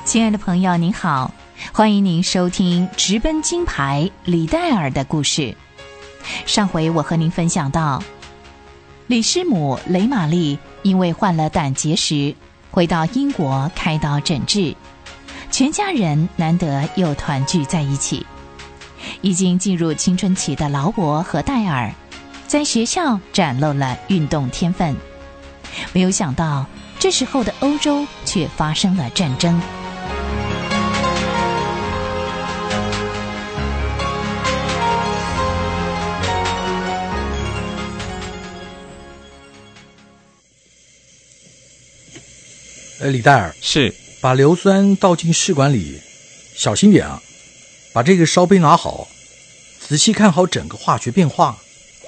亲爱的朋友您好，欢迎您收听直奔金牌李戴尔的故事。上回我和您分享到，李师母雷玛丽因为患了胆结石，回到英国开刀诊治，全家人难得又团聚在一起。已经进入青春期的劳勃和戴尔在学校展露了运动天分，没有想到这时候的欧洲却发生了战争。 李戴尔， 是， 把硫酸倒进试管里，小心点啊！把这个烧杯拿好，仔细看好整个化学变化。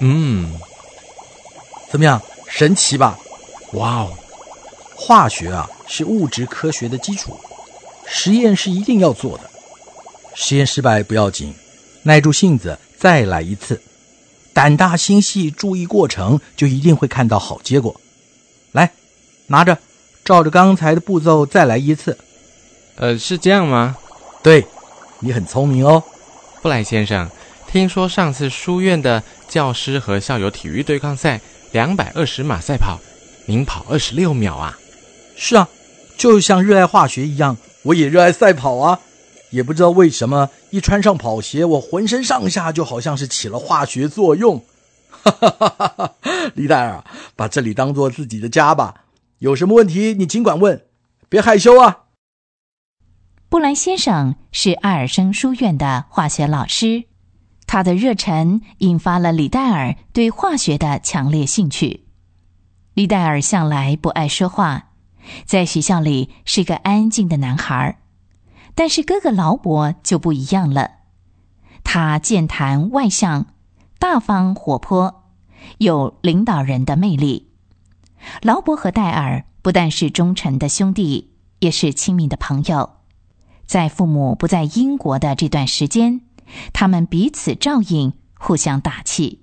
怎么样？神奇吧？ 哇哦！ 化学啊，是物质科学的基础，实验是一定要做的。实验失败不要紧，耐住性子再来一次，胆大心细，注意过程，就一定会看到好结果。来，拿着，照着刚才的步骤再来一次。 是这样吗？ 对，你很聪明哦。 布莱先生，听说上次书院的教师和校友体育对抗赛220码赛跑，您跑26秒啊？ 是啊，就像热爱化学一样，我也热爱赛跑啊。也不知道为什么，一穿上跑鞋，我浑身上下就好像是起了化学作用。李戴尔，把这里当作自己的家吧，有什么问题你尽管问，别害羞啊。 布莱先生是艾尔生书院的化学老师，他的热忱引发了李戴尔对化学的强烈兴趣。李戴尔向来不爱说话，在学校里是个安静的男孩，但是哥哥劳勃就不一样了。他健谈外向，大方活泼，有领导人的魅力。劳勃和戴尔不但是忠诚的兄弟，也是亲密的朋友。在父母不在英国的这段时间，他们彼此照应，互相打气。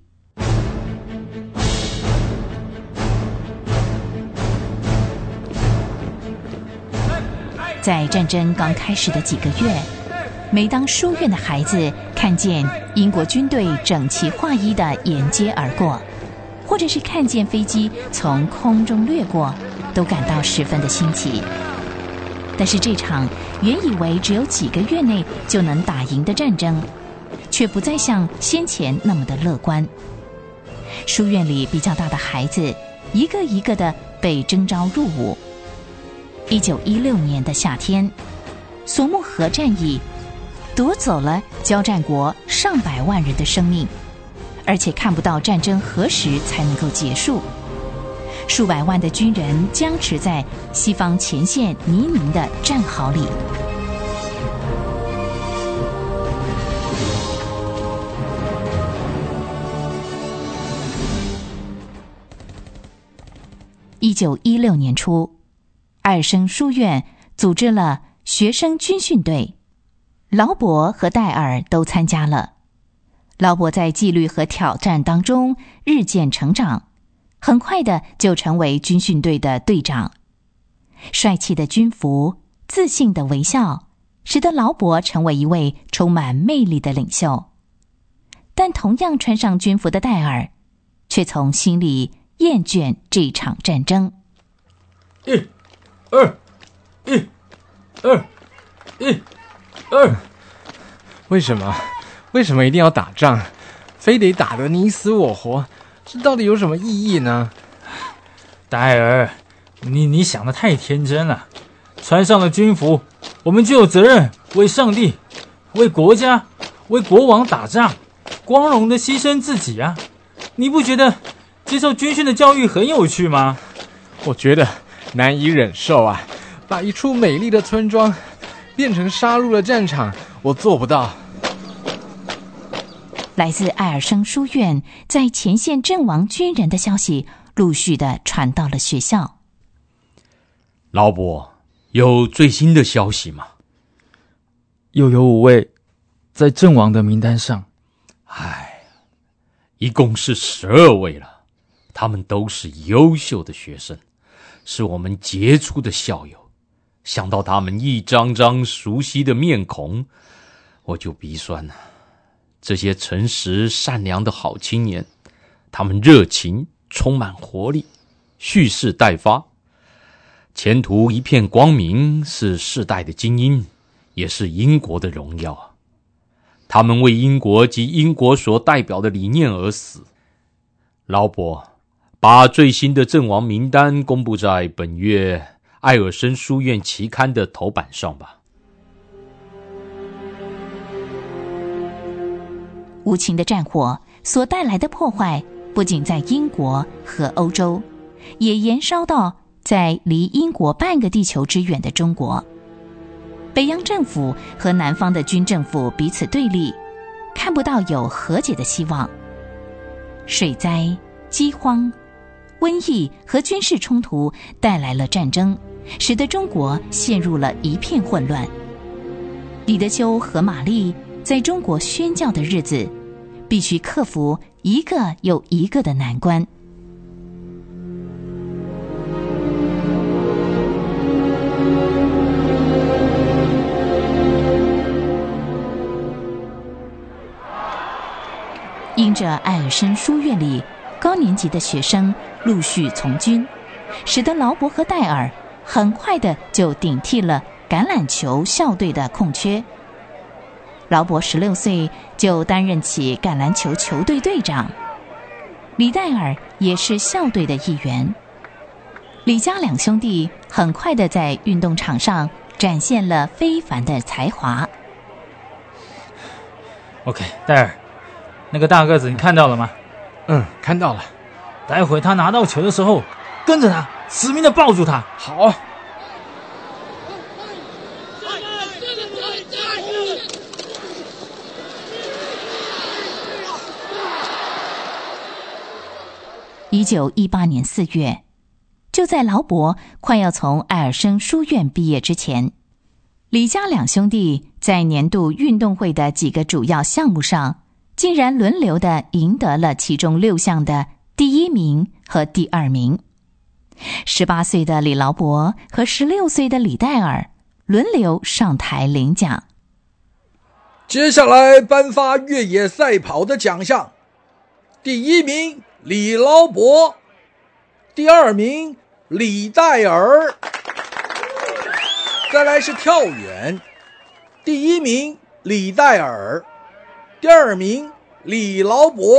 在战争刚开始的几个月，每当书院的孩子看见英国军队整齐划一地沿街而过，或者是看见飞机从空中掠过，都感到十分的新奇。但是这场原以为只有几个月内就能打赢的战争，却不再像先前那么的乐观。书院里比较大的孩子一个一个的被征召入伍。1916年的夏天，索木河战役夺走了交战国上百万人的生命，而且看不到战争何时才能够结束。数百万的军人僵持在西方前线泥泞的战壕里。1916年初，艾尔生书院组织了学生军训队，劳勃和戴尔都参加了。劳勃在纪律和挑战当中日渐成长，很快的就成为军训队的队长。帅气的军服，自信的微笑，使得劳勃成为一位充满魅力的领袖。但同样穿上军服的戴尔，却从心里厌倦这场战争。 1、2、1、2、1、2。 为什么一定要打仗？非得打得你死我活？这到底有什么意义呢？ 戴尔，你想得太天真了。穿上了军服，我们就有责任为上帝、为国家、为国王打仗，光荣的牺牲自己啊！你不觉得接受军训的教育很有趣吗？ 我觉得难以忍受啊！把一处美丽的村庄变成杀戮的战场，我做不到。 来自艾尔生书院在前线阵亡军人的消息陆续的传到了学校。 劳勃，有最新的消息吗？ 又有5位在阵亡的名单上。 一共是12位了，他们都是优秀的学生，是我们杰出的校友。 想到他们一张张熟悉的面孔，我就鼻酸了。这些诚实善良的好青年，他们热情，充满活力，蓄势待发，前途一片光明，是世代的精英，也是英国的荣耀啊！他们为英国及英国所代表的理念而死。老伯，把最新的阵亡名单公布在本月艾尔森书院期刊的头版上吧。 无情的战火所带来的破坏，不仅在英国和欧洲，也延烧到在离英国半个地球之远的中国。北洋政府和南方的军政府彼此对立，看不到有和解的希望。水灾、饥荒、瘟疫和军事冲突带来了战争，使得中国陷入了一片混乱。李德丘和玛丽在中国宣教的日子，必须克服一个又一个的难关。因着艾尔森书院里高年级的学生陆续从军，使得劳勃和戴尔很快的就顶替了橄榄球校队的空缺。劳勃16岁就担任起橄榄球球队队长，李戴尔也是校队的一员。李家两兄弟很快的在运动场上展现了非凡的才华。 OK， 戴尔，那个大个子你看到了吗？ 看到了。 待会他拿到球的时候，跟着他，死命的抱住他。 好。 1918年4月，就在劳勃快要从艾尔森书院毕业之前，李家两兄弟在年度运动会的几个主要项目上，竟然轮流的赢得了其中6项的第1名和第2名。18岁的李劳勃和16岁的李戴尔轮流上台领奖。 接下来颁发越野赛跑的奖项，第1名李劳勃，第2名李戴尔。再来是跳远，第1名李戴尔，第2名李劳勃。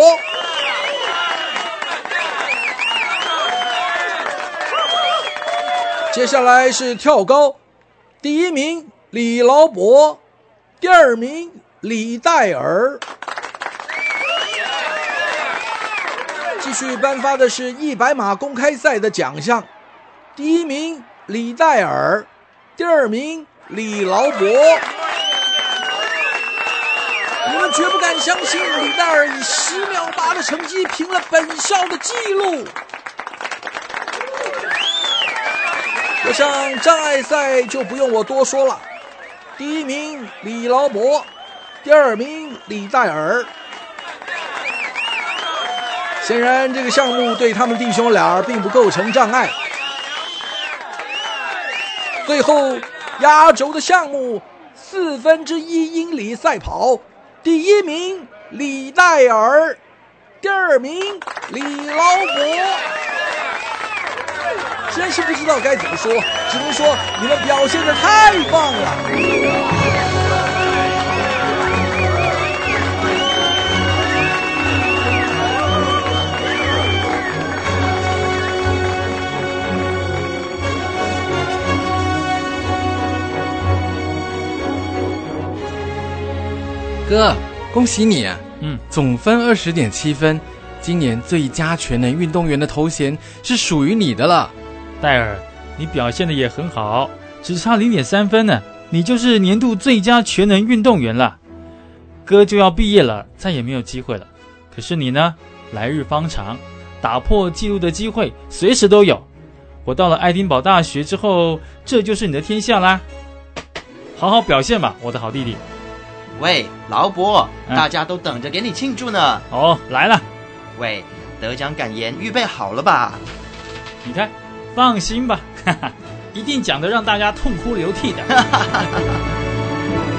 接下来是跳高，第1名李劳勃，第2名李戴尔。继续颁发的是100码公开赛的奖项，第1名李戴尔，第2名李劳勃。你们绝不敢相信，李戴尔以10秒8的成绩平了本校的纪录。我想障碍赛就不用我多说了，第1名李劳勃，第2名李戴尔。显然这个项目对他们弟兄俩并不构成障碍。最后压轴的项目1/4英里赛跑，第1名李戴尔，第2名李劳勃。真是不知道该怎么说，只能说你们表现得太棒了。 哥，恭喜你啊！总分20.7分，今年最佳全能运动员的头衔是属于你的了。 戴尔，你表现的也很好，只差0.3分呢，你就是年度最佳全能运动员了。哥就要毕业了，再也没有机会了。可是你呢，来日方长，打破纪录的机会随时都有。我到了爱丁堡大学之后，这就是你的天下啦。好好表现吧，我的好弟弟。 喂，劳勃，大家都等着给你庆祝呢。 哦，来了。 喂，得奖感言预备好了吧？ 你看，放心吧，哈哈， 一定讲得让大家痛哭流涕的。